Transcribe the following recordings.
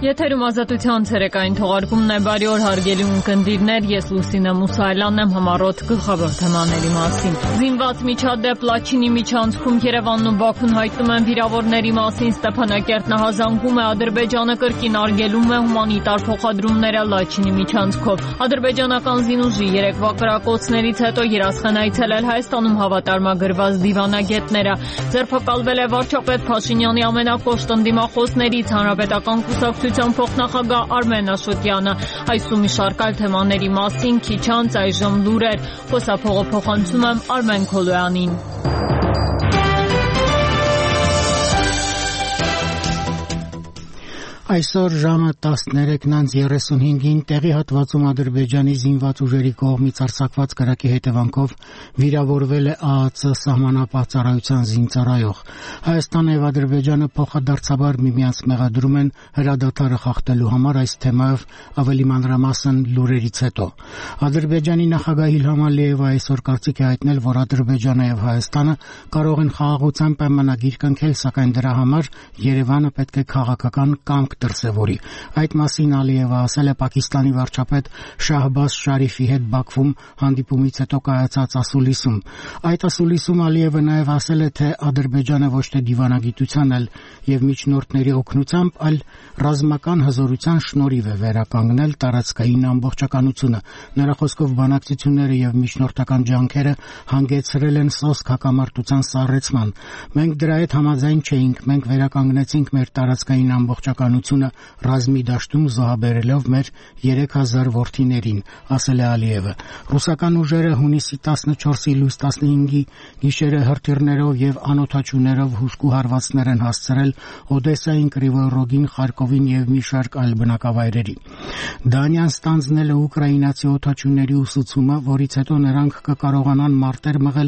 Եթերում ազատության ցերեկային թողարկումն է, բարի օր հարգելի ունկնդիրներ, ես Լուսինե Մուսայելյանն եմ, համառոտ գլխավոր թեմաների մասին։ Զինված միջադեպ Լաչինի միջանցքում Երևանն ու Բաքուն հայտնում են վիրավորների մասին, Ստեփանակերտն հազանգում է, Ադրբեջանը կրկին արգելում է հումանիտար փոխադրումները Լաչինի միջանցքով։ Ադրբեջանական զինուժի երեկվա կրակոցներից հետո երասխեն այցելել Հայաստանում հավատարմագրված դիվանագետները։ Ձերբակալվել է վարչապետ Փաշինյանի ամենակոշտ ընդդիմախոսներից Հանրապետական կուսակցության փոխնախագահ Արմեն Աշոտյանը։ Այս ու մի շարք այլ թեմաների մասին քիչ անց այժմ լուրեր։ Խոսափողը փոխանցում եմ Արմեն Քոլոյանին։ Այսօր ժամը 13:35-ին տեղի հատվածում Ադրբեջանի զինված ուժերի կողմից արձակված կրակի հետևանքով վիրավորվել է ԱԱՑ սահմանապահ ծառայության զինծառայող։ Հայաստանը եւ Ադրբեջանը փոխադարձաբար միմյանց մեղադրում են հրադադարը խախտելու համար, այս թեմայով ավելի մանրամասն լուրերից հետո։ Ադրբեջանի նախագահ Իլհամ Ալիևը այսօր կարծիք է հայտնել, որ Ադրբեջանը եւ Հայաստանը կարող են խաղաղության պայմանագիր կնքել, սակայն դրա համար Երևանը պետք է քաղաքական կամք դրսևորի։ Այդ մասին Ալիևը ասել է Պակիստանի վարչապետ Շահբազ Շարիֆի հետ Բաքվում հանդիպումից հետո կայացած ասուլիսում։ Այդ ասուլիսում Ալիևը նաև ասել է, թե Ադրբեջանը ոչ թե դիվանագիտության եւ միջնորդների օգնությամբ, այլ ռազմական հզորության շնորհիվ է վերականգնել տարածքային ամբողջականությունը։ Նրա խոսքով բանակցությունները եւ միջնորդական ջանքերը հանգեցրել են սոսկ հակամարտության սառեցման։ Մենք դրա հետ համաձայն չէինք, մենք վերականգնեցինք մեր տարածքային ամբողջականությունը ռազմի դաշտում զոհաբերելով մեր 3000 որդիներին, ասել է Ալիևը։ Ռուսական ուժերը հունիսի 14-ի լույս 15-ի գիշերը հրթիռներով եւ անօթաչուներով հուժկու հարվածներ են հասցրել Օդեսային, Կրիվոյ-Ռոգին, Խարկովին եւ մի շարք այլ բնակավայրերի։ Դանիան ստանձնել է ուկրաինացի օթաչուների ուսուցումը, որից հետո նրանք կկարողանան մարտեր մղել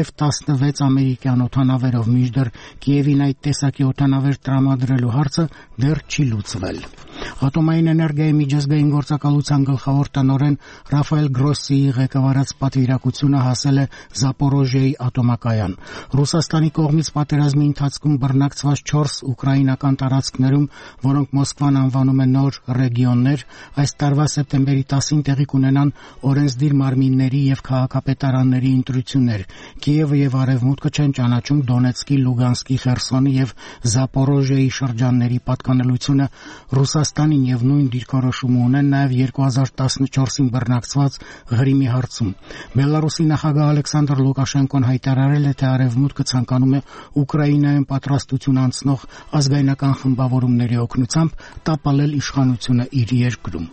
F-16 ամերիկյան օդանավերով, մինչդեռ Կիևին այդ տեսակի օդանավեր տրամադրելու հարցը դեռ չի լուծվել։ Ատոմային էներգիայի միջազգային գործակալության գլխավոր տնօրեն Ռաֆայել Գրոսիի ղեկավարած պատվիրակությունը հասել է Զապորոժիեի ատոմակայան։ Ռուսաստանի կողմից պատերազմի ընթացքում բռնակցված 4 ուկրաինական տարածքներում, որոնք Մոսկվան անվանում է նոր ռեգիոններ, այս տարվա սեպտեմբերի 10-ին տեղի կունենան օրենսդիր մարմինների եւ քաղաքապետարանների ընտրություններ։ Կիևը եւ Արևմուտքը չեն ճանաչում Դոնեցկի, Լուգանսկի, Խերսոնի եւ Զապորոժիեի շրջանների պատկանելությունը Ռուսաստանին եւ նույն դիրքորոշումը ունեն նաեւ 2014-ին բռնակցված Ղրիմի հարցում։ Բելարուսի նախագահ Ալեքսանդր Լուկաշենկոն հայտարարել է, թե Արևմուտքը ցանկանում է Ուկրաինայում պատրաստություն անցնող ազգայնական խմբավորումների օգնությամբ տապալել իշխանությունը իր երկրում։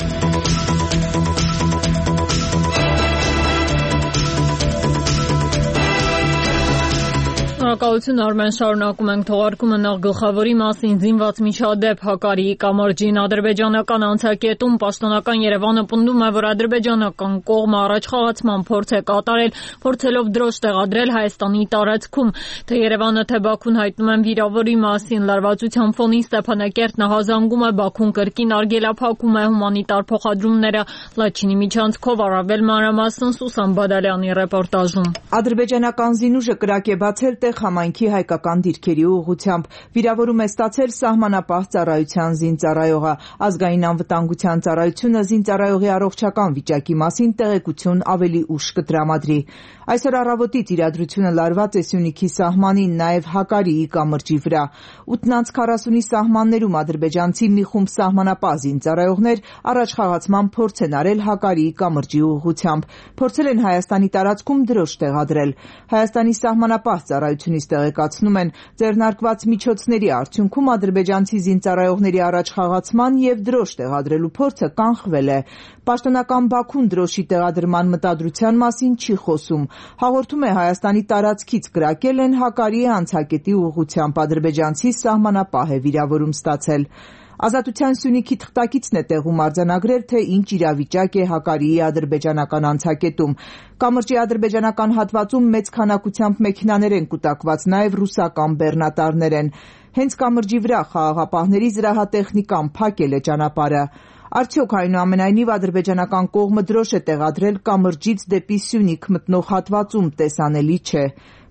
Շնորհակալություն Արմեն, շարունակում ենք թողարկումը նախ գլխավորի մասին զինված միջադեպ Հակարիի կամրջին ադրբեջանական անցակետում պաշտոնական Երևանը պնդում է, որ ադրբեջանական կողմը առաջխաղացման փորձ է կատարել, փորձելով դրոշ տեղադրել Հայաստանի տարածքում, թե Երևանը թե Բաքուն հայտնում են վիրավորի մասին լարվածության ֆոնին Ստեփանակերտն հազանգում է, Բաքուն կրկին արգելափակում է հումանիտար փոխադրումները Լաչինի միջանցքով, առավել մանրամասն Սուսան Բադալյանի ռեպորտաժում։ Ադրբեջանական զինուժը կրակ է բացել համայնքի հայկական դիրքերի ուղղությամբ վիրավորում է ստացել սահմանապահ ծառայության զինծառայողը։ Ազգային անվտանգության ծառայությունը զինծառայողի առողջական վիճակի մասին տեղեկություն ավելի ուշ կտրամադրի։ Այսօր առավոտից իրադրությունը լարված է Սյունիքի սահմանին, նաև Հակարիի կամրջի վրա։ 8:40-ի սահմաններում ադրբեջանցի մի խումբ սահմանապահ զինծառայողներ առաջխաղացման փորձ են արել Հակարիի կամրջի ուղղությամբ։ Փորձել են Հայաստանի տարածքում դրոշ տեղադրել։ Հայաստանի սահմանապահ ծառայությունից տեղեկացնում են, ձեռնարկված միջոցների արդյունքում ադրբեջանցի զինծառայողների առաջխաղացման եւ դրոշ տեղադրելու փորձը կանխվել է։ Պաշտոնական Բաքուն դրոշի տեղադրման մտադրության մասին չի խոսում։ Հաղորդում է Հայաստանի տարածքից կրակել են Հակարիի անցակետի ուղղությամբ, ադրբեջանցի սահմանապահ է վիրավորում ստացել։ Ազատության Սյունիքի թղթակիցն է տեղում արձանագրել, թե ինչ իրավիճակ է Հակարիի ադրբեջանական անցակետում։ Կամրջի ադրբեջանական հատվածում մեծ քանակությամբ մեքենաներ են կուտակված, նաև ռուսական բեռնատարներ են։ Հենց կամրջի վրա խաղաղապահների զրահատեխնիկան փակել է ճանապարհը։ Արդյոք այնուամենայնիվ ադրբեջանական կողմը դրոշ է տեղադրել կամրջից դեպի Սյունիք մտնող հատվածում, տեսանելի չէ։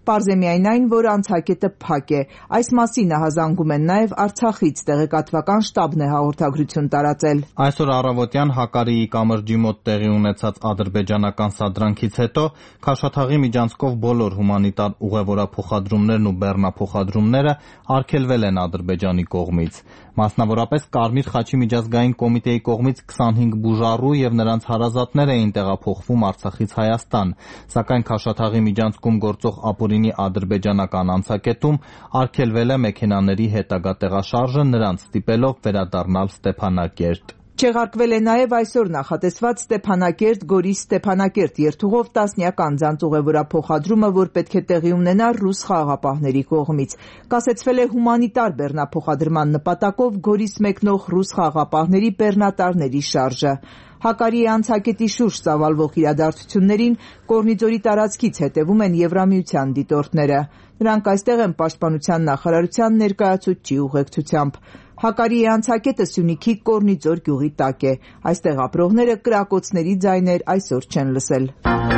Պարզ է միայն այն, որ անցակետը փակ է։ Այս մասին հազանգում են նաև Արցախից, տեղեկատվական շտաբն է հաղորդագրություն տարածել։ Այսօր առավոտյան Հակարիի կամրջի մոտ տեղի ունեցած ադրբեջանական սադրանքից հետո Քաշաթաղի միջանցքով բոլոր հումանիտար ուղևորափոխադրումներն ու բեռնափոխադրումները արգելվել են Ադրբեջանի կողմից։ Մասնավորապես Կարմիր խաչի միջազգային կոմիտեի կողմից 25 բուժառու եւ նրանց հարազատներ էին տեղափոխվում Արցախից Հայաստան, սակայն Քաշաթաղի միջանցքում գործող ապօրինի ադրբեջանական անցակետում արգելվել է մեքենաների հետագա տեղաշարժը, նրանց ստիպելով վերադառնալ Ստեփանակերտ։ Չեղարկվել է նաև այսօր նախատեսված Ստեփանակերտ-Գորիս-Ստեփանակերտ երթուղով տասնյակ անձանց ուղևորափոխադրումը, որ պետք է տեղի ունենա ռուս խաղաղապահների կողմից։ Կասեցվել է հումանիտար բեռնափոխադրման նպատակով Գորիս մեկնող ռուս խաղաղապահների բեռնատարների շարժը։ Հակարիի անցակետի շուրջ ծավալվող իրադարձություններին Կորնիձորի տարածքից հետևում են Եվրամիության դիտորդները։ Նրանք այստեղ են Պաշտպանության նախարարության ներկայացուցչի ուղեկցությամբ։ Հակարիի անցակետը Սյունիքի Կորնիձոր գյուղի տակ է։ Այստեղ ապրողները կրակոցների ձայներ այսօր չեն լսել։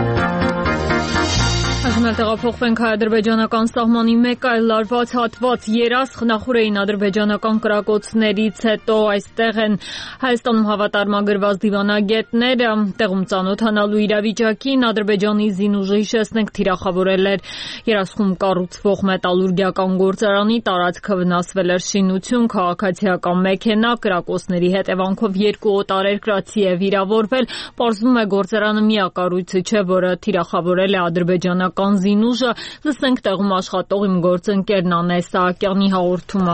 Այժմ տեղափոխվենք հայ-ադրբեջանական սահմանի մեկ այլ լարված հատված երաս խնախուր էին ադրբեջանական կրակոցներից հետո այստեղ են Հայաստանում հավատարմագրված դիվանագետները տեղում ծանոթանալու իրավիճակին Ադրբեջանի զինուժը հիշեցնենք թիրախավորել էր երասխում կառուցվող մետալուրգիական գործարանի տարածքը վնասվել էր շինություն, քաղաքացիական մեքենա, կրակոցների հետևանքով 2 օտարերկրացի է վիրավորվել, պարզվում է գործարանը միակառույցը չէ, որը թիրախավորել է ադրբեջանական զինուժը, լսենք տեղում աշխատող իմ գործընկեր Նանե Սահակյանի հաղորդումը։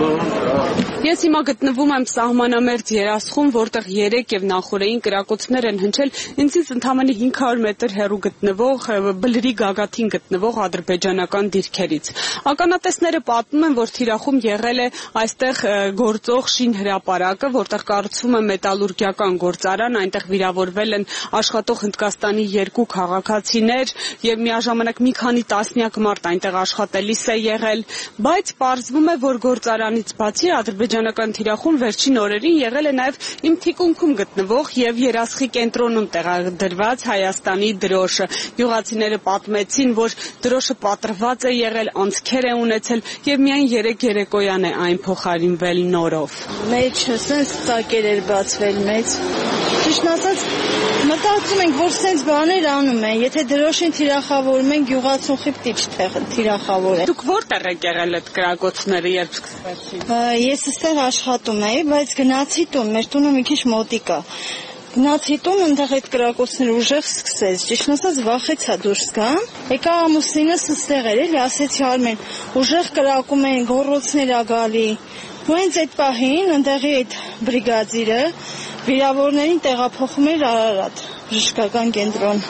Ես հիմա գտնվում եմ սահմանամերձ երասխում, որտեղ 3 եւ նախորդային կրակոցներ են հնչել ինձից ընդամենը 500 մետր հեռու գտնվող բլրի գագաթին գտնվող ադրբեջանական դիրքերից։ Ականատեսները պատմում են, որ թիրախում եղել է այստեղ գործող շինհրապարակը, որտեղ կառուցվում է մետալուրգիական գործարան, այնտեղ վիրավորվել են աշխատող Հնդկաստանի 2 քաղաքացիներ եւ միաժամանակ մի քանի տասնյակ մարդ այնտեղ աշխատելիս է եղել, բայց պարզվում է, որ գործարանից բացի ադրբեջանական թիրախում վերջին օրերին եղել է նաև իմ թիկունքում գտնվող եւ երասխի կենտրոնում տեղադրված Հայաստանի դրոշը։ Գյուղացիները պատմեցին, որ դրոշը պատրված է եղել, անցքեր է ունեցել եւ միայն 3 երեկոյան է այն փոխարինվել նորով։ Մեջը սենց տակեր էր բացվել մեծ։ Ճիշտ ասած, մտածում ենք, որ սենց բաներ անում են, եթե դրոշին թիրախավորում են, գյուղացուն խիպտի չթիրախավորեն։ Դուք որտեղ եք եղել այդ կրակոցները, երբ սկսվեցին։ Ես այստեղ աշխատում էի, բայց գնացի տուն, մեր տունը մի քիչ մոտիկ է։ Գնացի տուն, այնտեղ այդ կրակոցները ուժեղ սկսեց, ճիշտ ասած վախեցա դուրս գամ։ Եկա ամուսինս այստեղ էր, էլի ասեցի Արմեն, ուժեղ կրակում են, գոռոցներ ա գալի։ Ու հենց այդ պահին այնտեղի այդ բրիգադիրը վիրավորներին տեղափոխում էր Արարատ, բժշկական կենտրոն։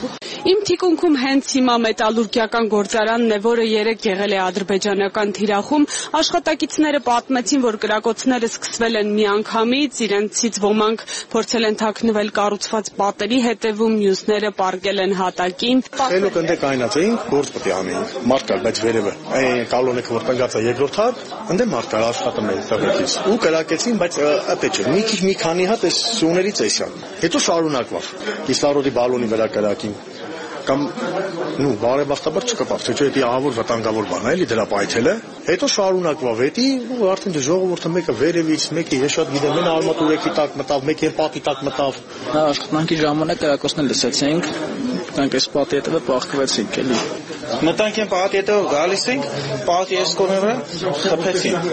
Իմ թիկունքում հենց հիմա մետալուրգիական գործարանն է, որը 3 եղել է ադրբեջանական թիրախում։ Աշխատակիցները պատմեցին, որ կրակոցները սկսվել են միանգամից, իրենցից ոմանք փորձել են թաքնվել կառուցված պատերի հետևում, մյուսները պառկել են հատակին։ Խելոք ընդ կայնած էին, գործ պետք է անեին։ Մարդ կար, բայց վերևը այն կալոնեքը որ տնկած է երկրորդ հատ, ընդ մարդ կար աշխատում էր տեղից։ Ու կրակեցին, բայց այդպես չէ։ Մի քանի հատ էս սյուներից էսան։ Հետո շարունակվավ։ Կիսլարոդի բալոնի վրա կրակին։ Կամ բարեբախտաբար չկպավ, թե չէ դա ահավոր վտանգավոր բան է, էլի դրա պայթելը։ Հետո շարունակվավ, էդի ու արդեն ժողովուրդը մեկը վերևից, մեկը ես շատ գիտեմ, մենա արմատուրեքի տակ մտավ, մեկը պատի տակ մտավ։ Աշխատանքի ժամանակ կրակոցներ լսեցինք, մենք այս պատի հետևը պահկվեցինք, էլի։ Մտանք են պատի հետևը գալիս ենք, պատի այս կողմի վրա խփեցին։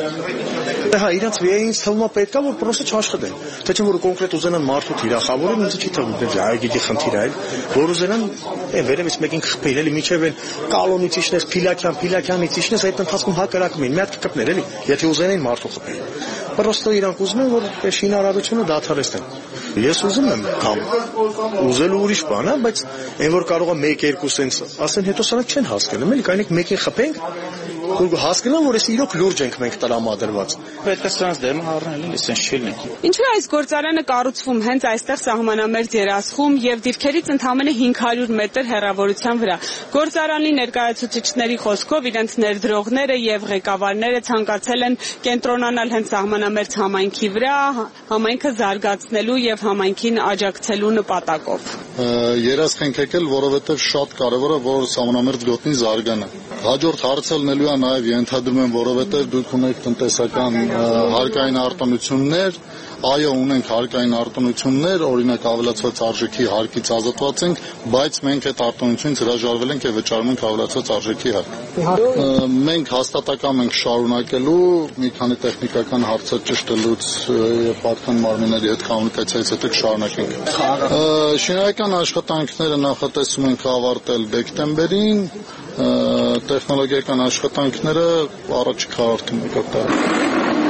Հա, իրենց վերին թվում է պետքա որ պրոստը չաշխատեն։ Թե չէ որ կոնկրետ ուզենան մարդու թիրախավորեն, ինձ չի թվում, դե այգի խնդիր է, որ ուզենան վերևից մեկին խփել, էլի միջև են կալոնից իջնես, Փիլակյանից իջնես, այդ ընթացքում հակարակում են, մի հատ կկպներ, էլի, եթե ուզենային մարդու խփել։ Պրոստը իրանք ուզում են որ շինարարությունը դադարեցնեն։ Ես ուզում եմ կամ ուզելու ուրիշ բան է, բայց այն որ կարող է 1-2 սենց ասեն հետո սրանք չեն հասկանում, էլի, կայնեք մեկին խփենք, որ հասկանան, որ այս իրոք լուրջ ենք մենք տրամադրված։ Պետք է սրանց դեմ առնել, լիսենս չլինի։ Ինչու է այս գործարանը կառուցվում հենց այստեղ սահմանամերձ երասխում եւ դիրքերից ընդամենը 500 մետր հեռավորության վրա։ Գործարանի ներկայացուցիչների խոսքով իրենց ներդրողները եւ ղեկավարները ցանկացել են կենտրոնանալ հենց սահմանամերձ համայնքի վրա, համայնքը զարգացնելու եւ համայնքին աջակցելու նպատակով։ Երասխ ենք եկել, որովհետեւ շատ կարեւոր է, որ սահմանամերձ գոտնի զարգանա։ Հաջորդ հարցը լինելու է նաև ենթադրում եմ, որովհետև դուք ունեք տնտեսական հարկային արտոնություններ, այո, ունենք հարկային արտոնություններ, օրինակ ավելացված արժեքի հարկից ազատված ենք, բայց մենք այդ արտոնությունից հրաժարվել ենք եւ վճարում ենք ավելացված արժեքի հարկ։ Մենք հաստատակամ ենք շարունակելու մի քանի տեխնիկական հարցեր ճշտելուց եւ պատկան մարմինների հետ կոմունիկացիայից հետո կշարունակենք։ Շինարարական աշխատանքները նախատեսում ենք ավարտել դեկտեմբերին, տեխնոլոգիական աշխատանքները առաջիկա արդեն եկող տարի։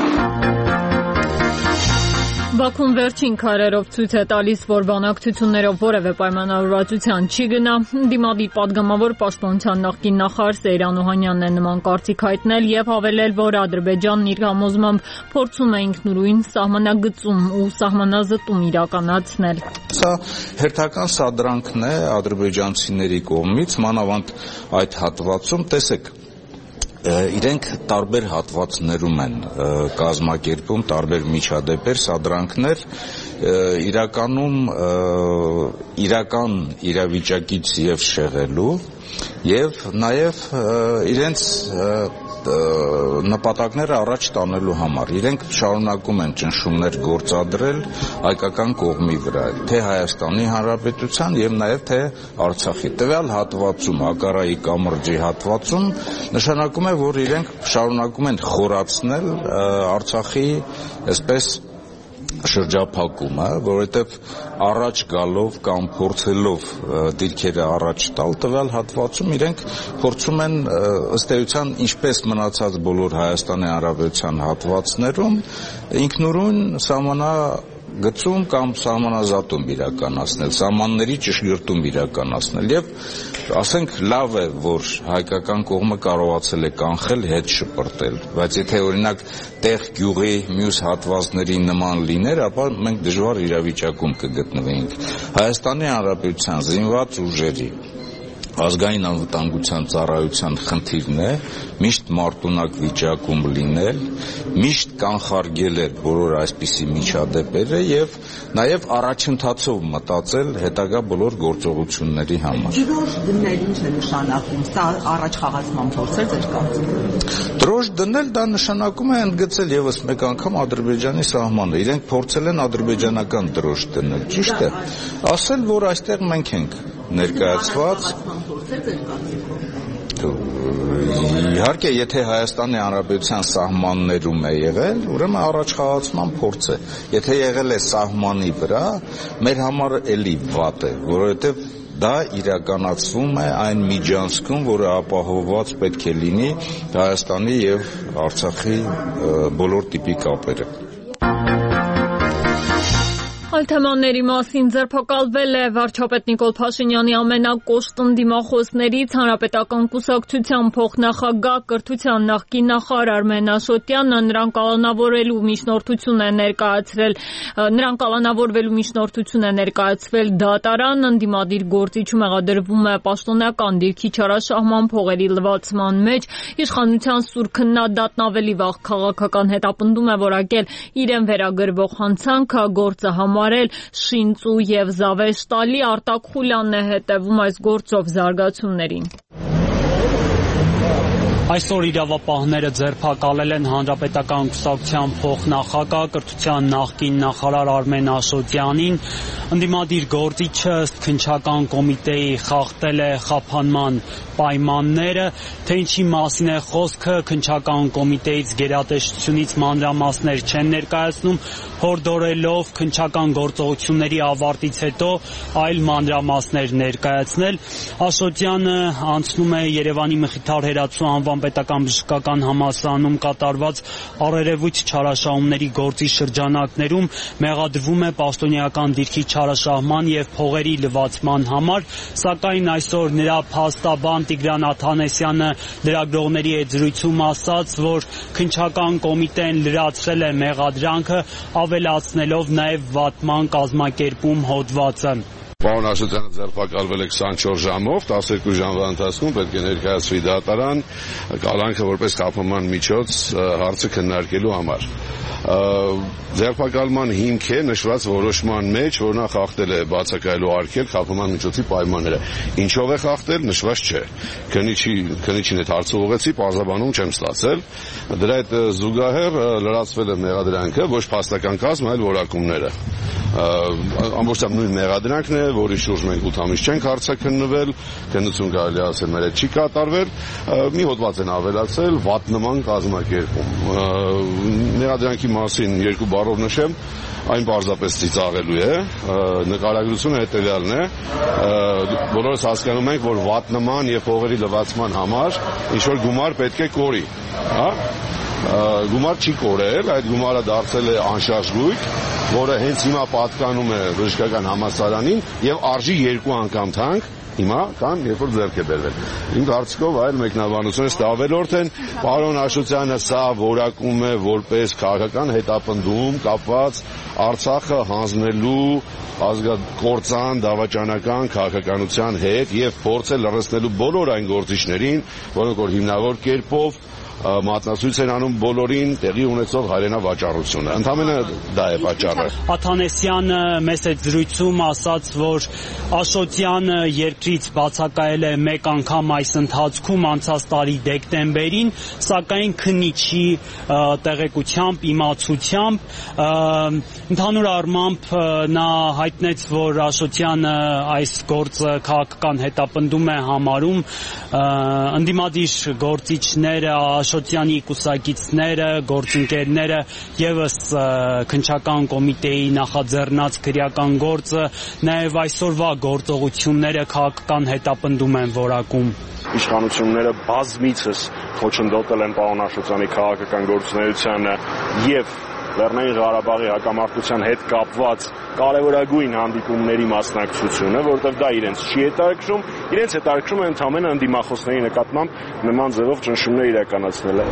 Բաքուն վերջին քարերով ցույց է տալիս, որ բանակցություններով որևէ պայմանավորվածության չի գնա։ Դիմադիր падգամավոր պաշտպանության նախկին նախարար Սեյրան Օհանյանն է նման կարծիք հայտնել եւ հավելել, որ Ադրբեջանն իր համոզմամբ փորձում է ինքնուրույն սահմանագծում ու սահմանազտում իրականացնել։ Սա հերթական սադրանքն է ադրբեջանցիների կողմից, մանավանդ այդ հատվածում, տեսեք, իրենք տարբեր հատվածներում են կազմակերպում տարբեր միջադեպեր, սադրանքներ, իրականում իրական իրավիճակից եւ շեղելու եւ նաեւ իրենց նպատակները առաջ տանելու համար իրենք շարունակում են ճնշումներ գործադրել հայկական կողմի վրա, թե Հայաստանի Հանրապետության եւ նաեւ թե Արցախի։ Տվյալ հատվածում, Ակարայի կամրջի հատվածում նշանակում է, որ իրենք շարունակում են խորացնել Արցախի այսպես շրջափակումը, որովհետև առաջ գալով կամ փորձելով դիրքերը առաջ տալ տվյալ հատվածում իրենք փորձում են ըստ էության ինչպես մնացած բոլոր Հայաստանի Հանրապետության հատվածներում ինքնուրույն սահմանագծում կամ սահմանազատում իրականացնել, սահմանների ճշգրտում իրականացնել եւ ասենք լավ է, որ հայկական կողմը կարողացել է կանխել հետ շպրտել, բայց եթե օրինակ տեղ գյուղի մյուս հատվածների նման լիներ, ապա մենք դժվար իրավիճակում կգտնվեինք։ Հայաստանի Հանրապետության զինված ուժերի ազգային անվտանգության ծառայության խնդիրն է միշտ մարտունակ վիճակում լինել, միշտ կանխարգել է բոլոր այսպիսի միջադեպերը եւ նաեւ առաջընթացով մտածել հետագա բոլոր գործողությունների համար։ Դրոշ դնել ինչ է նշանակում, սա առաջ խաղացման փորձ է ձեր կարծիքով։ Դրոշ դնել դա նշանակում է ընդգծել եւս մեկ անգամ Ադրբեջանի սահմանը։ Իրենք փորձել են ադրբեջանական դրոշ դնել, ճիշտ է։ Ասել, որ այստեղ մենք ենք ներկայացված։ Իհարկե, եթե Հայաստանի Հանրապետության սահմաններում է եղել, ուրեմն առաջխաղացման փորձ է։ Եթե եղել է սահմանի վրա, մեր համար էլի վատ է, որովհետև դա իրականացվում է այն միջանցքում, որը ապահովված պետք է լինի Հայաստանի եւ Արցախի բոլոր տիպի կապերը։ Այլ թեմաների մասին ձերբակալվել է վարչապետ Նիկոլ Փաշինյանի ամենակոշտ ընդդիմախոսներից Հանրապետական կուսակցության փոխնախագահ կրթության նախկին նախարար Արմեն Աշոտյանը նրան կալանավորվելու միջնորդություն է ներկայացվել դատարան, ընդդիմադիր գործիչ մեղադրվում է պաշտոնական դիրքի չարաշահման փողերի լվացման մեջ, իշխանության սուր քննադատն ավելի վաղ քաղաքական հետապնդում է որակել իրեն վերագրվող հանցանքը գործը շինծու եւ զավեշտալի Արտակ Խուլյանն է հետևում այս գործով զարգացումներին։ Այսօր իրավապահները ձերբակալել են Հանրապետական կուսակցության փոխնախագահ կրթության նախկին նախարար Արմեն Աշոտյանին։ Ընդդիմադիր գործիչը ըստ քննչական կոմիտեի խախտել է խափանման պայմանները, թե ինչի մասին է խոսքը, քննչական կոմիտեից գերատեսչությունից մանրամասներ չեն ներկայացնում, հորդորելով քննչական գործողությունների ավարտից հետո այլ մանրամասներ ներկայացնել։ Աշոտյանը անցնում է Երևանի Մխիթար հերացու անվան պետական բժշկական համալսարանում կատարված առերևույթ չարաշահումների գործի շրջանակներում մեղադրվում է պաշտոնյական դիրքի չարաշահման եւ փողերի լվացման համար, սակայն այսօր նրա փաստաբան Տիգրան Աթանեսյանը լրագրողների հետ զրույցում ասաց, որ քննչական կոմիտեն լրացրել է մեղադրանքը, ավելացնելով նաեւ վատման կազմակերպում հոդվածը։ Պարոն Աշոտյանը ձերբակալվել է 24 ժամով, 12 ժամվա ընթացքում պետք է ներկայացվի դատարան, կալանքը որպես խափման միջոց հարցը քննարկելու համար։ Ձերբակալման հիմք է նշված որոշման մեջ, որ նա խախտել է բացակայելու արգել խափման միջոցի պայմանները։ Ինչով է խախտել, նշված չէ։ Քննիչին այդ հարցը ուղղեցի, պարզաբանում չեմ ստացել։ Դրա հետ զուգահեռ լրացվել է մեղադրանքը, ոչ փաստական կազմ, այլ որակումները։ Ամբողջությամբ նույն մեղադրանքն է, որի շուրջ մենք 8 ամիս չենք հարցաքննվել, քննություն կարելի ասել մեր հետ չի կատարվել, մի հոդված են ավելացել, վատ նման կազմակերպում։ Մեղադրանքի մասին երկու բառով նշեմ, այն պարզապես ծիծաղելու է, նկարագրությունը հետևյալն է, բոլորս հասկանում ենք, որ վատ նման եւ փողերի լվացման համար ինչ որ գումար պետք է կորի, հա? Գումար չի կորել, այդ գումարը դարձել է անշարժ, որը հենց հիմա պատկանում է բժշկական համալսարանին եւ արժի 2 անգամ թանկ հիմա կամ երբ որ ձեռք է բերվել։ Իմ կարծիքով այլ մեկնաբանությունից ավելորդ են, պարոն Աշոտյանը սա որակում է որպես քաղաքական հետապնդում կապված Արցախը հանձնելու ազգակործան դավաճանական քաղաքականության հետ եւ փորձ է լրացնելու բոլոր այն գործիչներին, որոնք որ հիմնավոր կերպով մատնացույց են անում բոլորին տեղի ունեցող հայրենավաճառությունը։ Ընդհանրապես դա է պատճառը։ Աթանեսյանը մեծ այդ զրույցում ասաց, որ Աշոտյանը երկրից բացակայել է մեկ անգամ այս ընթացքում անցած տարի դեկտեմբերին, սակայն քննիչի տեղեկությամբ, իմացությամբ ընդհանուր առմամբ նա հայտնեց, որ Աշոտյանը այս գործը քաղաքական հետապնդում է համարում, ընդդիմադիր գործիչները Աշոտյանի կուսակիցները, գործընկերները եւս քննչական կոմիտեի նախաձեռնած քրեական գործը, նաեւ այսօրվա գործողությունները քաղաքական հետապնդում են որակում։ Իշխանությունները բազմիցս խոչընդոտել են պարոն Աշոտյանի քաղաքական գործունեությանը եւ Լեռնային Ղարաբաղի հակամարտության հետ կապված կարևորագույն հանդիպումների մասնակցությունը, որովհետև դա իրենց չի հետաքրքրում, իրենց հետաքրքրում է ընդհանրապես ընդդիմախոսների նկատմամբ նման ձևով ճնշումներ իրականացնելը։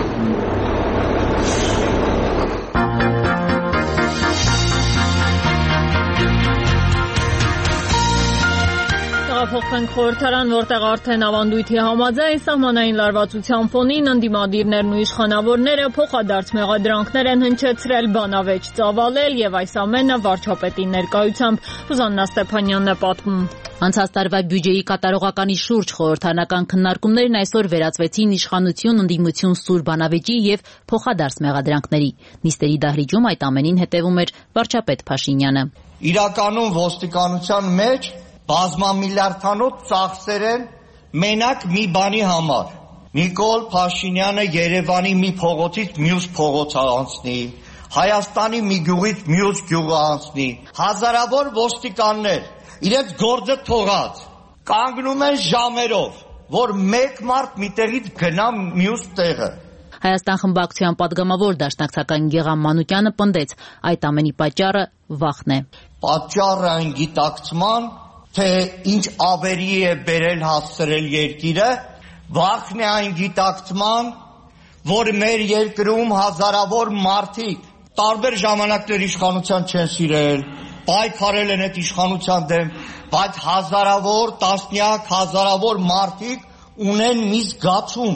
Փոխենք խորհրդարան, որտեղ արդեն ավանդույթի համաձայն սահմանային լարվածության ֆոնին ընդդիմադիրներն ու իշխանավորները փոխադարձ մեղադրանքներ են հնչեցրել, բանավեճ ծավալել եւ այս ամենը վարչապետի ներկայությամբ։ Սուզաննա Ստեփանյանն է պատմում։ Անցած տարվա բյուջեի կատարողականի շուրջ խորհրդարանական քննարկումներն այսօր վերածվեցին իշխանություն, ընդդիմություն սուր բանավեճի եւ փոխադարձ մեղադրանքների։ Նիստերի դահլիճում այդ ամենին հետևում էր վարչապետ Փաշինյանը։ Իրականում ոստիկանության մեջ բազմամիլիարդանոց ծախսեր են մենակ մի բանի համար։ Նիկոլ Փաշինյանը Երևանի մի փողոցից մյուս փողոց անցնի, Հայաստանի մի գյուղից մյուս գյուղ անցնի, հազարավոր ոստիկաններ իրենց գործը թողած կանգնում են ժամերով, որ մեկ մարդ միտեղից գնա մյուս տեղը։ Հայաստան խմբակցության падգամավոր դաշնակցական Գեգամ Մանուկյանը պնդեց, այդ ամենի պատճառը վախն է։ Պատճառը այն գիտակցման, թե ինչ ավերի է բերել հասցրել երկիրը, վախն է այն գիտակցման, որ մեր երկրում հազարավոր մարդիկ տարբեր ժամանակներ իշխանության չեն սիրել, պայքարել են այդ իշխանության դեմ, բայց հազարավոր, տասնյակ հազարավոր մարդիկ ունեն մի զգացում,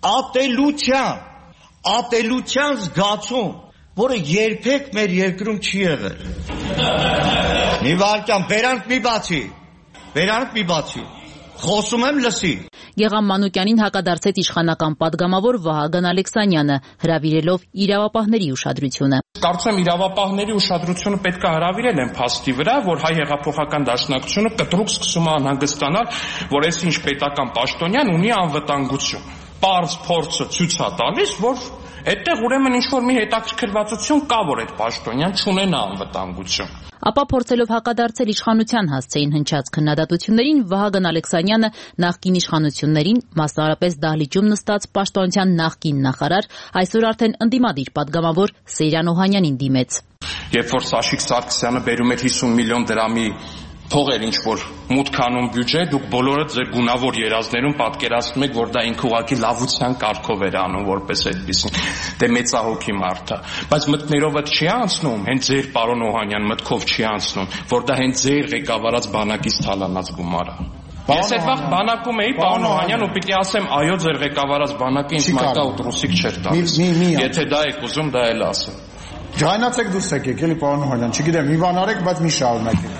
ատելության զգացում, որը երբեք մեր երկրում չի եղել։ Մի վարքյան, բերանք մի բացի, խոսում եմ լսի։ Գեգամ Մանուկյանին հակադարձեց իշխանական падգամավոր Վահագն Ալեքսանյանը, հրավիրելով իրավապահների ուշադրությունը։ Կարծում եմ իրավապահների ուշադրությունը պետք է հրավիրել են փաստի վրա, որ հայ հեղափոխական դաշնակցությունը կտրուկ սկսում է անհանգստանալ, որ այսինչ պետական պաշտոնյան ունի անվտանգություն։ Պարզ փորձը ցույց է տալիս, որ Այդտեղ ուրեմն ինչ-որ մի հետաքրքրվածություն կա, որ այդ պաշտոնյան չունենա անվտանգություն։ Ապա փորձելով հակադարձել իշխանության հասցեին հնչած քննադատություններին, Վահագն Ալեքսանյանը նախկին իշխանություններին, մասնավորապես դահլիճում նստած պաշտպանության նախկին նախարար, այսօր արդեն ընդդիմադիր падգամավոր Սեյրան Օհանյանին դիմեց։ Երբ որ Սաշիկ Սարգսյանը բերում էր 50 միլիոն դրամի փողեր ինչ-որ մուտք անում բյուջե, դուք բոլորը ձեր գունավոր երազներում պատկերացնում եք, որ դա ինքը ուղղակի լավության կարգով էր անում որպես այդպեսին։ Դե մեծահոգի մարդ է, բայց մտքներով այդ չի անցնում, հենց ձեր պարոն Օհանյան մտքով չի անցնում, որ դա հենց ձեր ղեկավարած բանակից թալանած գումար է։ Ես այդ վաղ բանակում էի, պարոն Օհանյան, ու պիտի ասեմ, այո, ձեր ղեկավարած բանակը ինձ մայկա ու տրուսիկ չէր տալիս։ Եթե դա եք ուզում, դա էլ ասեմ։ Ջայնացեք դուրս եկեք, էլի պարոն Օհանյան, չգիտեմ, մի բան արեք, բայց մի շարունակեք։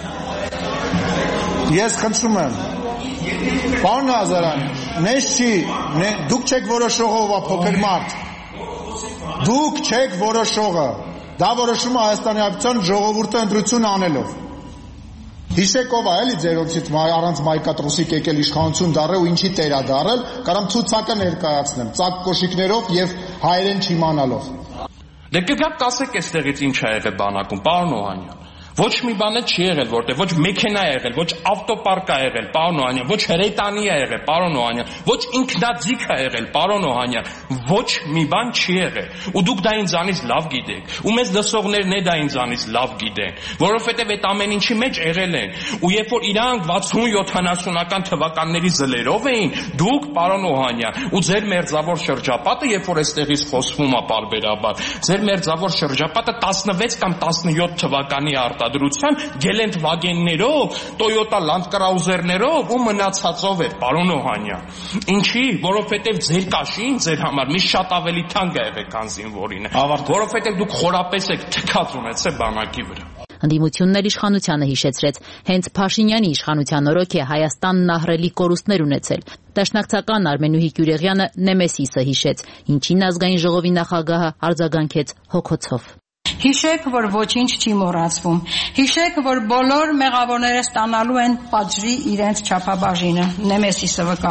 Ես խնդրում եմ, պարոն Ազարյան, նես չի, դուք չեք որոշողը, ով փոքր մարդ, դուք չեք որոշողը, դա որոշում է Հայաստանի Հանրապետության ժողովուրդը ընտրություն անելով։ Հիշեք ով է, էլի ձերոցից առանց մայկատրուսիկ եկել իշխանություն դառել ու ինչի տեր է դառել, կարամ ցուցակը ներկայացնեմ, ծակ կոշիկներով եւ հայերեն չիմանալով։ Դե կգաք կասեք այստեղից ինչ ա եղել բանակում, պարոն Օհանյան։ Ոչ մի բան չի եղել, որտեղ ոչ մեքենա ա եղել, ոչ ավտոպարկ ա եղել, պարոն Օհանյան, ոչ հրետանի ա եղել, պարոն Օհանյան, ոչ ինքնաձիգ ա եղել, պարոն Օհանյան, ոչ մի բան չի եղել։ Ու դուք դա ինձանից լավ գիտեք, ու մեզ լսողներն է դա ինձանից լավ գիտեն, որովհետև այդ ամեն ինչի մեջ եղել են։ Ու երբ որ իրանք 60-70-ական թվականների զլերով էին, դուք, պարոն Օհանյան, ու ձեր մերձավոր շրջապատը, երբ որ այստեղից խոսվում է պարբերաբար, ձեր մերձավոր շրջապատը 16 կամ 17 թվականի արտադրության Գելենտվագեններով, Toyota Land Cruiser-ներով ու մնացածով էր, պարոն Օհանյան։ Ինչի, որովհետև ձեր կաշին, ձեր համար մի շատ ավելի թանկ է եղել, քան զինվորինը, որովհետև դուք խորապես եք թքած ունեցել բանակի վրա։ Ընդդիմությունն էլ իշխանությանը հիշեցրեց, հենց Փաշինյանի իշխանության օրոք է Հայաստանն ահռելի կորուստներ ունեցել։ Դաշնակցական Արմենուհի Գյուրեղյանը Նեմեսիսը հիշեց, ինչին ազգային ժողովի նախագահը արձագանքեց հոգոցով։ Հիշեք, որ ոչինչ չի մոռացվում։ Հիշեք, որ բոլոր մեղավորները ստանալու են պատժի իրենց չափաբաժինը։ Նեմեսիսը վկա։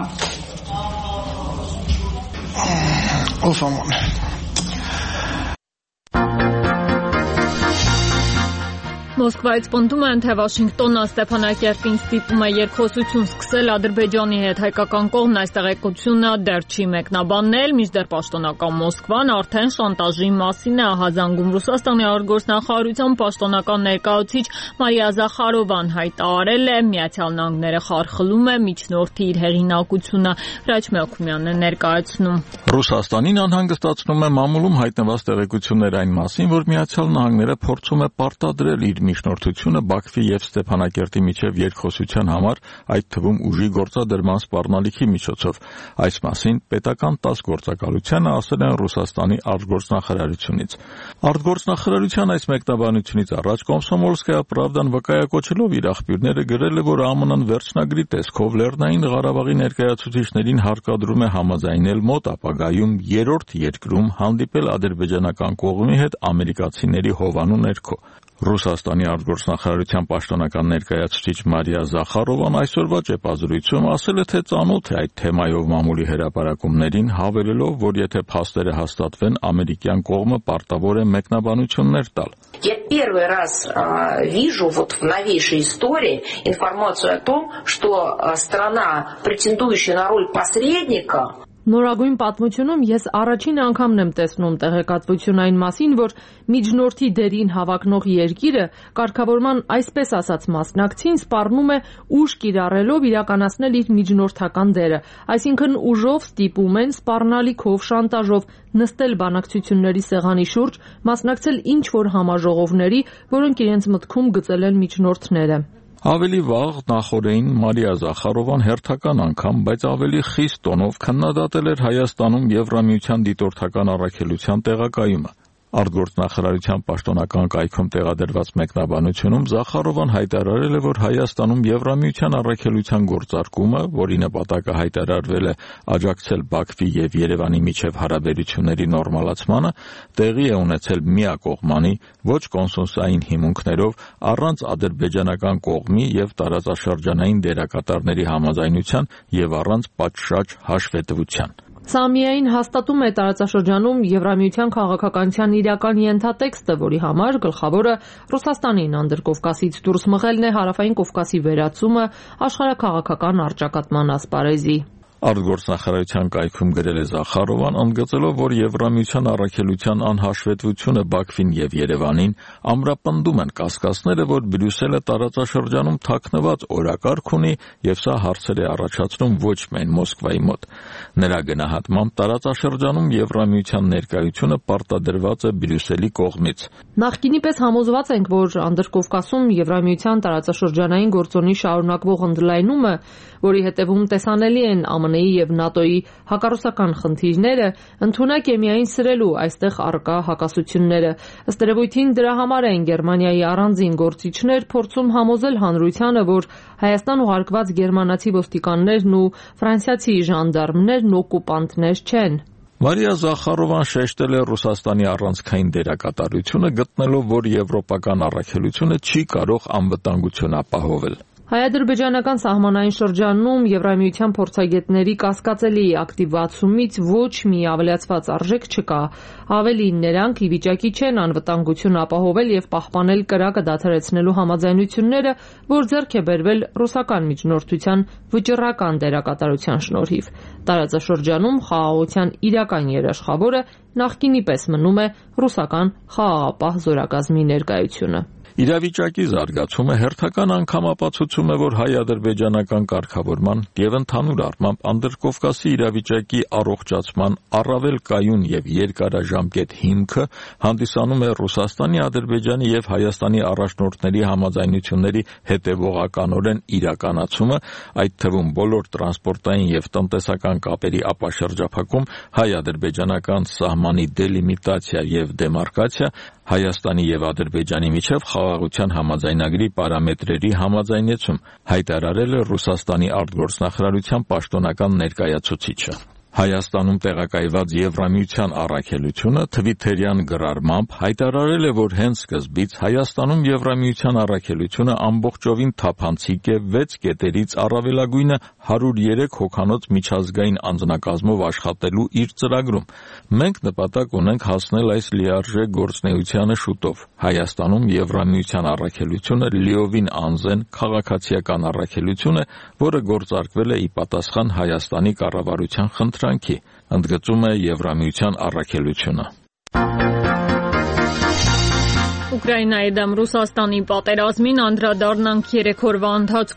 Ով աման։ Մոսկվայից պնդում են, թե Վաշինգտոնը Ստեփանակերտին ստիպում է երկխոսություն սկսել Ադրբեջանի հետ։ Հայկական կողմն այս տեղեկությունը դեռ չի մեկնաբանել, մինչդեռ պաշտոնական Մոսկվան արդեն շանտաժի մասին է ահազանգում։ Ռուսաստանի արտգործնախարարության պաշտոնական ներկայացուցիչ Մարիա Զախարովան հայտարարել է, Միացյալ Նահանգները խարխլում է միջնորդի իր հեղինակությունը։ Հրաչ Մելքումյանն է ներկայացնում։ Ռուսաստանին անհանգստացնում է մամուլում հայտնված տեղեկություններ այն մասին, որ Միացյալ Նահանգները փորձում է պարտադրել իր միջնորդությունը Բաքվի եւ Ստեփանակերտի միջև երկխոսության համար, այդ թվում ուժի գործադրման սպառնալիքի միջոցով։ Այս մասին պետական 10 գործակալությանը ասել են Ռուսաստանի արտգործնախարարությունից։ Արտգործնախարարության այս մեկնաբանությունից առաջ Կոմսոմոլսկայա Պրավդան վկայակոչելով իր աղբյուրները գրել է, որ ԱՄՆ-ն վերջնագրի տեսքով Լեռնային Ղարաբաղի ներկայացուցիչներին հարկադրում է համաձայնել մոտ ապագայում երրորդ երկրում հանդիպել ադրբեջանական կողմի հետ ամերիկացիների հովանու ներքո։ Ռուսաստանի արտգործնախարարության պաշտոնական ներկայացուցիչ Մարիա Զախարովան այսօրվա ճեպազրույցում ասել է, թե ծանոթ է այդ թեմայով մամուլի հրապարակումներին, հավելելով, որ եթե փաստերը հաստատվեն, ամերիկյան կողմը պարտավոր է մեկնաբանություններ տալ։ Я первый раз вижу вот в новейшей истории информацию о том, что страна, претендующая на роль посредника, Նորագույն պատմությունում ես առաջին անգամն եմ տեսնում տեղեկատվություն այն մասին, որ միջնորդի դերին հավակնող երկիրը կարգավորման այսպես ասած մասնակցին սպառնում է ուժ կիրառելով իրականացնել իր միջնորդական դերը, այսինքն ուժով ստիպում են սպառնալիքով, շանտաժով նստել բանակցությունների սեղանի շուրջ, մասնակցել ինչ-որ համաժողովների, որոնք իրենց մտքում գծել են միջնորդները։ Ավելի վաղ նախորդին Մարիա Զախարովան հերթական անգամ, բայց ավելի խիստ տոնով քննադատել էր Հայաստանում Եվրամիության դիտորդական առաքելության տեղակայումը։ Արտգործնախարարության պաշտոնական կայքում տեղադրված մեկնաբանությունում Զախարովան հայտարարել է, որ Հայաստանում Եվրամիության առաքելության գործարկումը, որի նպատակը հայտարարվել է աջակցել Բաքվի եւ Երևանի միջև հարաբերությունների նորմալացմանը, տեղի է ունեցել միակողմանի, ոչ կոնսենսուսային հիմունքներով, առանց ադրբեջանական կողմի եւ տարածաշրջանային դերակատարների համաձայնության եւ առանց պատշաճ հաշվետվության։ Սա միայն հաստատում է տարածաշրջանում Եվրամիության քաղաքականության իրական ենթատեքստը, որի համար գլխավորը Ռուսաստանին Անդրկովկասից դուրս մղելն է Հարավային Կովկասի վերացումը աշխարհաքաղաքական առճակատման ասպարեզի։ Արտգործնախարարության կայքում գրել է Զախարովան, ընդգծելով, որ Եվրամիության առաքելության անհաշվետվությունը Բաքվին եւ Երևանին ամրապնդում են կասկածները, որ Բրյուսելը տարածաշրջանում թաքնված օրակարգ ունի եւ սա հարցեր է առաջացնում ոչ միայն Մոսկվայի մոտ։ Նրա գնահատմամբ տարածաշրջանում Եվրամիության ներկայությունը պարտադրված է Բրյուսելի կողմից։ Նախկինի պես համոզված ենք, որ Անդրկովկասում Եվրամիության տարածաշրջանային գործոնի շարունակվող ընդլայնումը, որի հետևում տեսանելի են ԱՄՆ-ի եւ ՆԱՏՕ-ի հակառուսական խնդիրները, ընդունակ է միայն սրելու այստեղ առկա հակասությունները։ Ըստ երևույթին դրա համար են Գերմանիայի առանձին գործիչներ փորձում համոզել հանրությանը, որ Հայաստան ուղարկված գերմանացի ոստիկաններն ու ֆրանսիացի ժանդարմներն օկուպանտներ չեն։ Մարիա Զախարովան շեշտել է Ռուսաստանի առանցքային դերակատարությունը, գտնելով, որ եվրոպական առաքելությունը չի կարող անվտանգություն ապահովել։ Հայ-ադրբեջանական սահմանային շրջանում Եվրամիության փորձագետների կասկածելի ակտիվացումից ոչ մի ավելացված արժեք չկա։ Ավելին, նրանք ի վիճակի չեն անվտանգություն ապահովել եւ պահպանել կրակը դադարեցնելու համաձայնությունները, որ ձեռք է բերվել ռուսական միջնորդության վճռական դերակատարության շնորհիվ։ Տարածաշրջանում խաղաղության իրական երաշխավորը նախկինի պես մնում է ռուսական խաղաղապահ զորակազմի ներկայությունը։ Իրավիճակի զարգացումը հերթական անգամ ապացուցում է, որ հայ-ադրբեջանական կարգավորման եւ ընդհանուր առմամբ Անդրկովկասի իրավիճակի առողջացման առավել կայուն եւ երկարաժամկետ հիմքը հանդիսանում է Ռուսաստանի, Ադրբեջանի եւ Հայաստանի առաջնորդների համաձայնությունների հետեւողականորեն իրականացումը, այդ թվում բոլոր տրանսպորտային եւ տնտեսական կապերի ապաշրջափակում, հայ-ադրբեջանական սահմանի դելիմիտացիա եւ դեմարկացիա, Հայաստանի եւ Ադրբեջանի միջև խաղաղության համաձայնագրի պարամետրերի համաձայնեցում, հայտարարել է Ռուսաստանի արտգործնախարարության պաշտոնական ներկայացուցիչը։ Հայաստանում տեղակայված Եվրամիության առաքելությունը թվիթերյան գրառմամբ հայտարարել է, որ հենց սկզբից Հայաստանում Եվրամիության առաքելությունը ամբողջովին թափանցիկ է 6 կետերից առավելագույնը 103 հոգանոց միջազգային անձնակազմով աշխատելու իր ծրագրում։ Մենք նպատակ ունենք հասնել այս լիարժեք գործունեությանը շուտով։ Հայաստանում Եվրամիության առաքելությունը լիովին անզեն քաղաքացիական առաքելություն է, որը գործարկվել է ի պատասխան Հայաստանի կառավարության խնդրանքի, ընդգծում է Եվրամիության առաքելությունը։ Ուկրաինայի դեմ Ռուսաստանի պատերազմին անդրադառնանք 3 օրվա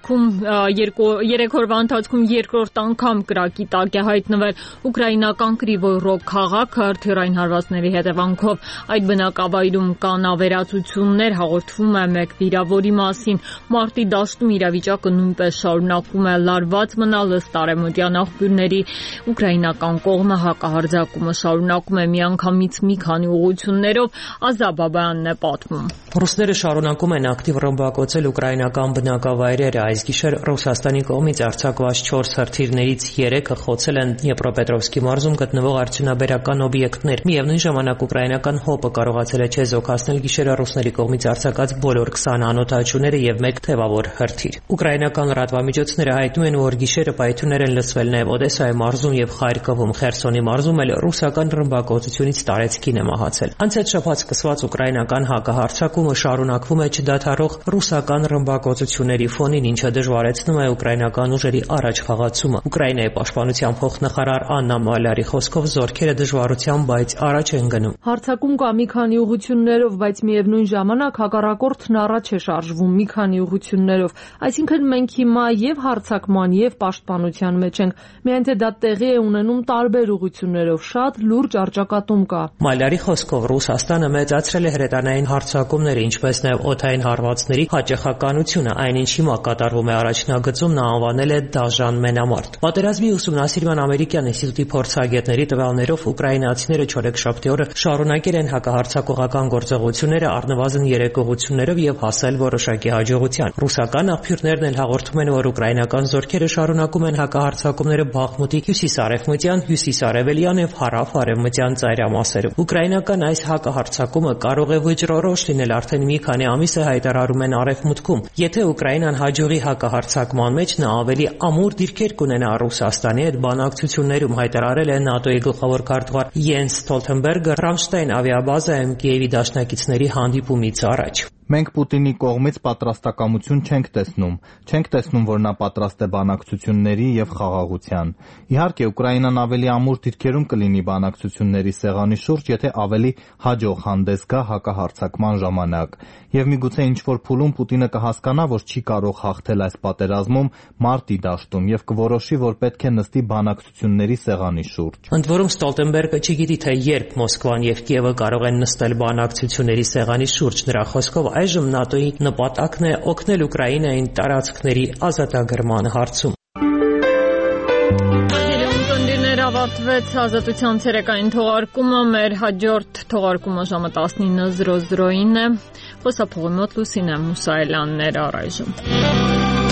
ընթացքում երկրորդ անգամ կրակի տակ է հայտնվել ուկրաինական Կրիվոյ Ռոգ քաղաքը հրթիռային հարվածների հետևանքով։ Այդ բնակավայրում կան ավերածություններ, հաղորդվում է մեկ վիրավորի մասին։ Մարտի 10-ում իրավիճակը նույնպես շարունակում է լարված մնալ ըստ արևմտյան աղբյուրների։ Ուկրաինական կողմը հակահարձակումը շարունակում է միանգամից մի քանի ուղղություններով։ Ազա Բաբայանն է պատմում։ Ռուսները շարունակում են ակտիվ ռմբակոծել ուկրաինական բնակավայրերը։ Այս գիշեր Ռուսաստանի կողմից արձակված 4 հրթիռներից 3-ը խոցել են Դնեպրոպետրովսկի մարզում գտնվող արդյունաբերական օբյեկտներ։ Միևնույն ժամանակ ուկրաինական ՀՕՊ-ը կարողացել է չեզոքացնել գիշերը ռուսների կողմից արձակած բոլոր 20 անօդաչուները եւ 1 թևավոր հրթիռ։ Ուկրաինական լրատվամիջոցները հայտնում են, որ գիշերը պայթյուններ են լսվել նաեւ Օդեսայի մարզում եւ Խարկովում։ Խերսոնի մարզում էլ ռուսական ռմբակոծությունից տարեցքին է մահացել։ Անցած շաբաթ սկսված ուկրաինական հակահարձակումը շարունակվում է չդադարող ռուսական ռմբակոծությունների ֆոնին, ինչը դժվարեցնում է ուկրաինական ուժերի առաջ խաղացումը։ Ուկրաինայի պաշտպանության փոխնախարար Աննա Մալարի խոսքով զորքերը դժվարությամբ, բայց առաջ են գնում։ Հարձակում կա մի քանի ուղղություններով, բայց միևնույն ժամանակ հակառակորդն առաջ է շարժվում մի քանի ուղղություններով։ Այսինքն մենք հիմա եւ հարձակման եւ պաշտպանության մեջ ենք, միայն թե դա տեղի է ունենում տարբեր ուղղություններով, շատ լուրջ առճակատում կա։ Մալարի խոսքով Ռուսաստանը մեծացրել է հրետանային հարձակումները, ինչպես նաև օդային հարվածների հաճախականությունը, այնինչ հիմա կատարվում է առաջնագծում, նա անվանել է դաժան մենամարտ։ Պատերազմի ուսումնասիրման ամերիկյան ինստիտուտի փորձագետների տվյալներով ուկրաինացիները չորեքշաբթի օրը շարունակել են հակահարձակողական գործողությունները առնվազն 3 ուղղություններով եւ հասել որոշակի հաջողության։ Ռուսական աղբյուրներն էլ հաղորդում են, որ ուկրաինական զորքերը շարունակում են հակահարձակումները Բախմուտի հյուսիսարևմտյան, հյուսիսարևելյան եւ հարավ-արևմտյան ծայրամասերում։ Ուկրաինական այս հակահարձակումը կարող է վճռորոշ անորոշ լինել արդեն մի քանի ամիս է հայտարարում են Արևմուտքում։ Եթե Ուկրաինան հաջողի հակահարձակման մեջ, նա ավելի ամուր դիրքեր կունենա Ռուսաստանի հետ բանակցություններում, հայտարարել է ՆԱՏՕ-ի գլխավոր քարտուղար Յենս Ստոլթենբերգը Ռամշտայն ավիաբազայում Կիևի դաշնակիցների հանդիպումից առաջ։ Մենք Պուտինի կողմից պատրաստակամություն չենք տեսնում, որ նա պատրաստ է բանակցությունների եւ խաղաղության։ Իհարկե, Ուկրաինան ավելի ամուր դիրքերում կլինի բանակցությունների սեղանի շուրջ, եթե ավելի հաջող հանդես գա հակահարձակման ժամանակ։ Եվ միգուցե ինչ-որ փուլում Պուտինը կհասկանա, որ չի կարող հաղթել այս պատերազմում մարտի դաշտում եւ կորոշի, որ պետք է նստի բանակցությունների սեղանի շուրջ։ Ընդ որում Ստոլտենբերգը չգիտի, թե երբ Մոսկվան եւ Կիևը կարող են նստել բանակցությունների սեղանի շուրջ։ Նրա խոսքով այժմ ՆԱՏՕ-ի նպատակն է օգնել Ուկրաինային տարածքների ազատագրման հարցում։ Ավարտվեց Ազատության ցերեկային թողարկումը, մեր հաջորդ թողարկումը ժամը 19:00-ին է։ Խոսափողի մոտ Լուսինե Մուսայելյանն էր առայժմ։